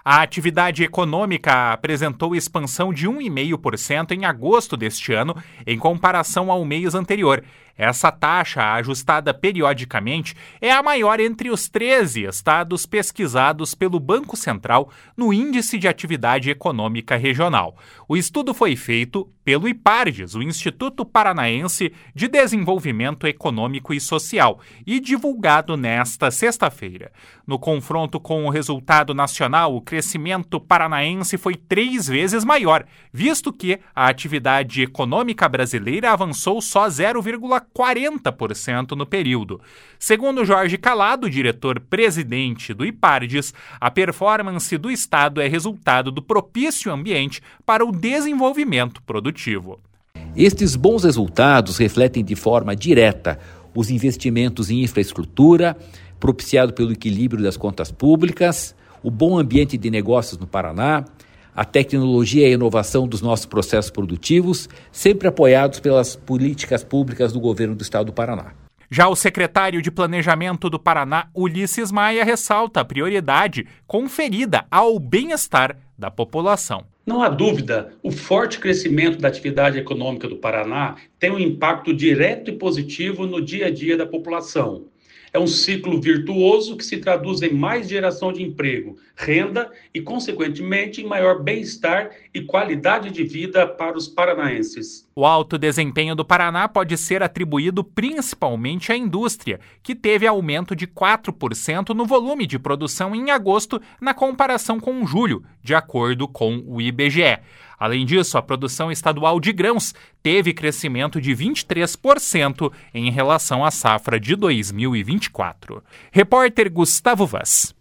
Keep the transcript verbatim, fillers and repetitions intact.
A atividade econômica apresentou expansão de um vírgula cinco por cento em agosto deste ano, em comparação ao mês anterior. Essa taxa, ajustada periodicamente, é a maior entre os treze estados pesquisados pelo Banco Central no Índice de Atividade Econômica Regional. O estudo foi feito pelo IPARDES, o Instituto Paranaense de Desenvolvimento Econômico e Social, e divulgado nesta sexta-feira. No confronto com o resultado nacional, o crescimento paranaense foi três vezes maior, visto que a atividade econômica brasileira avançou só zero vírgula quarenta por cento no período. Segundo Jorge Calado, diretor-presidente do IPARDES, a performance do Estado é resultado do propício ambiente para o desenvolvimento produtivo. Estes bons resultados refletem de forma direta os investimentos em infraestrutura, propiciado pelo equilíbrio das contas públicas, o bom ambiente de negócios no Paraná, a tecnologia e a inovação dos nossos processos produtivos, sempre apoiados pelas políticas públicas do governo do Estado do Paraná. Já o secretário de Planejamento do Paraná, Ulisses Maia, ressalta a prioridade conferida ao bem-estar da população. Não há dúvida, o forte crescimento da atividade econômica do Paraná tem um impacto direto e positivo no dia a dia da população. É um ciclo virtuoso que se traduz em mais geração de emprego, renda e, consequentemente, em maior bem-estar e qualidade de vida para os paranaenses. O alto desempenho do Paraná pode ser atribuído principalmente à indústria, que teve aumento de quatro por cento no volume de produção em agosto na comparação com julho, de acordo com o I B G E. Além disso, a produção estadual de grãos teve crescimento de vinte e três por cento em relação à safra de dois mil e vinte e quatro. Repórter Gustavo Vaz.